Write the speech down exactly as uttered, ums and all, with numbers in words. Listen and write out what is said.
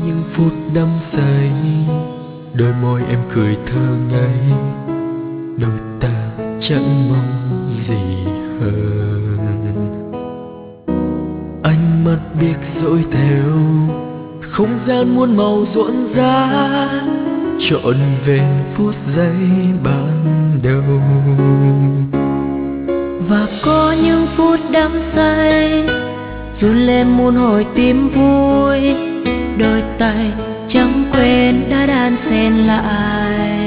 những phút đắm say, đôi môi em cười thơ ngây, đôi ta chẳng mong gì hơn. Ánh mắt biết dõi theo không gian muôn màu rộn rã, trọn vẹn phút giây ban đầu. Và có những phút đắm say run lên muôn hồi tim vui, đôi tay chẳng quên đã đan xen lại.